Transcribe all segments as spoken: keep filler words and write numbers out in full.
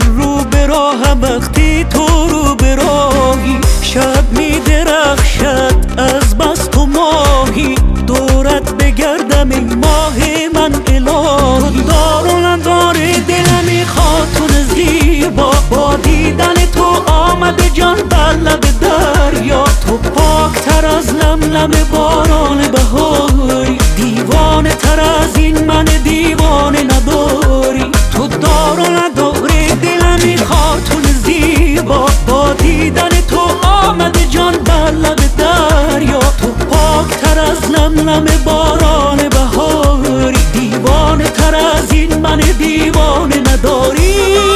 رو به راهم وقتی تو رو به راهی، شب می درخشد از بس تو ماهی، دورت بگردم ای ماه من الهی. دار و ندار دلم ای خاتون زیبا، با دیدن تو آمده جان بر لب دریا. تو پاکتر از لملم باران بهاری، دیوانه تر از این من دیوانه نداری. تو دار و ندار دلم ای خاتون زیبا، با دیدن تو آمده جان بر لب دریا. تو پاکتر از لملم باران بهاری، دیوانه تر از این من دیوانه نداری.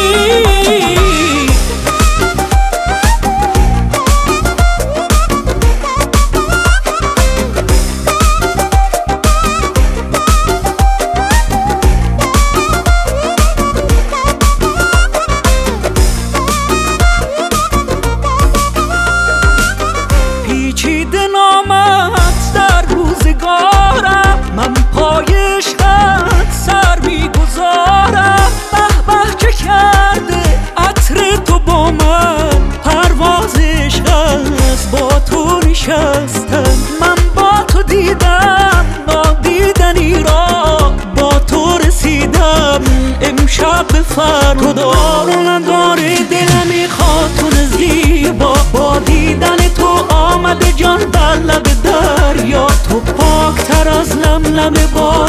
پیچیده نامت در روزگارم، من پای عشقت سر میگذارم. به به چه کرده عطر تو با من، پرواز عشق است با تو نشستم. من با تو دیدم نادیدنی را، با تو رسیدم امشب به فردا. دار و ندار دلم ای خاتون زیبا، با دیدن تو آمده جان بر لب دریا. تو پاکتر از لملم با